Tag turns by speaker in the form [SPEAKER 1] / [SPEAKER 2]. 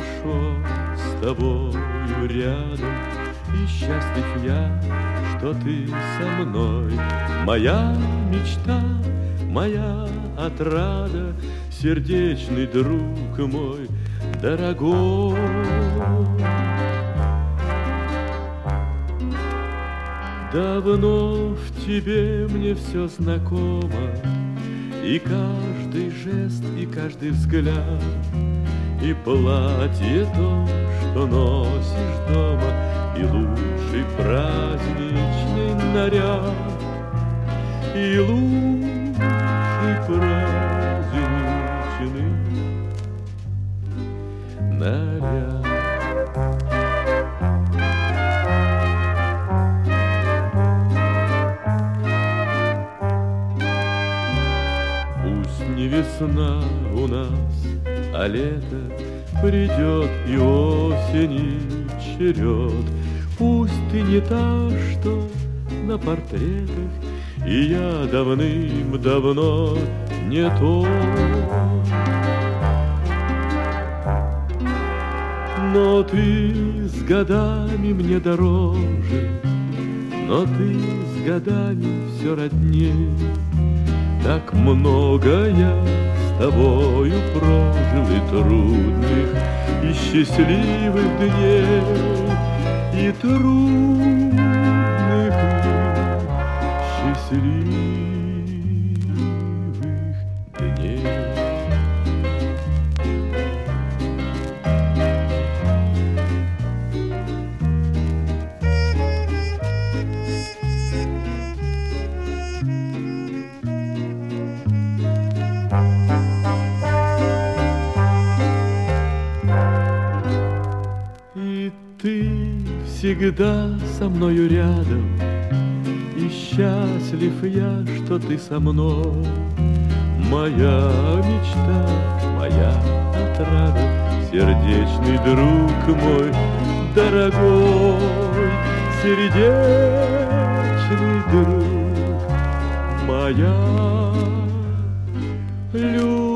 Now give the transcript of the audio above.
[SPEAKER 1] хорошо с тобою рядом, и счастлив я, что ты со мной. Моя мечта, моя отрада, сердечный друг мой дорогой. Давно в тебе мне все знакомо, и каждый жест, и каждый взгляд, и платье то, что носишь дома, и лучший праздничный наряд, и лучший праздничный наряд. Пусть не весна у нас, а лето придет, и осени черед. Пусть ты не та, что на портретах, и я давным-давно не тот. Но ты с годами мне дороже, но ты с годами все родней. Так много я с тобою прожил и трудных, и счастливых дней, и трудных, и счастливых дней. И ты всегда со мною рядом, и счастлив я, что ты со мной. Моя мечта, моя отрада, сердечный друг мой дорогой, сердечный друг, моя любовь.